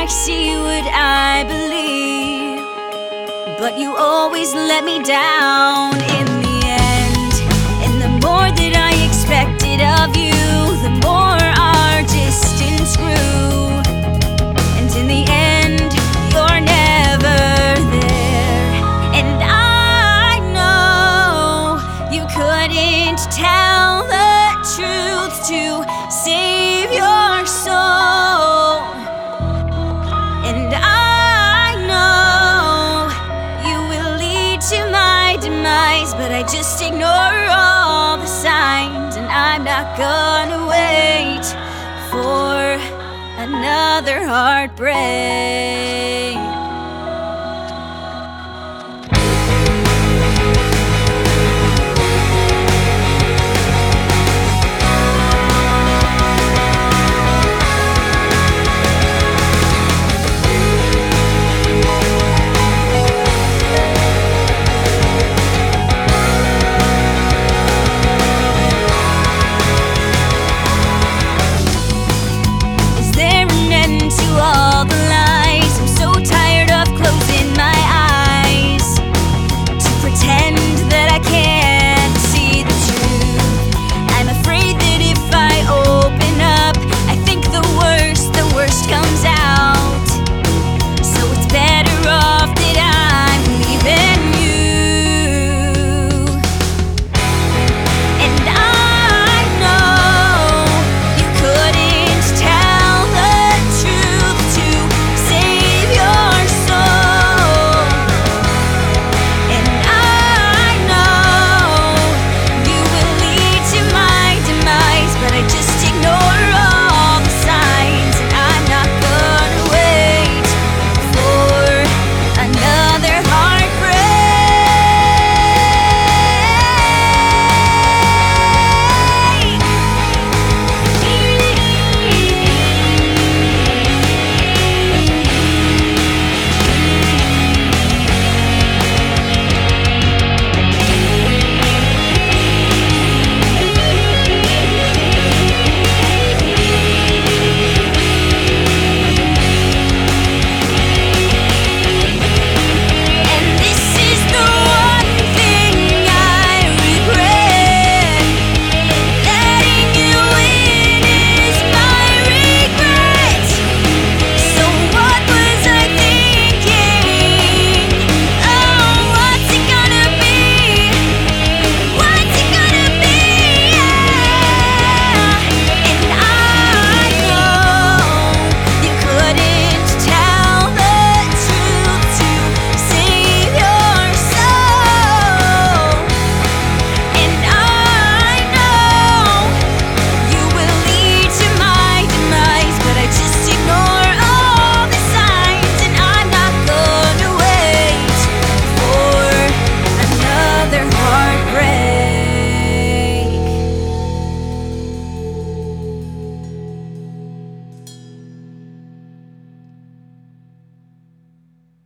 I see what I believe, but you always let me down in the end. And the more that I expected of you, the more our distance grew. And in the end, you're never there. And I know you couldn't tell the truth to save your soul. And I know you will lead to my demise, but I just ignore all the signs. And I'm not gonna wait for another heartbreak.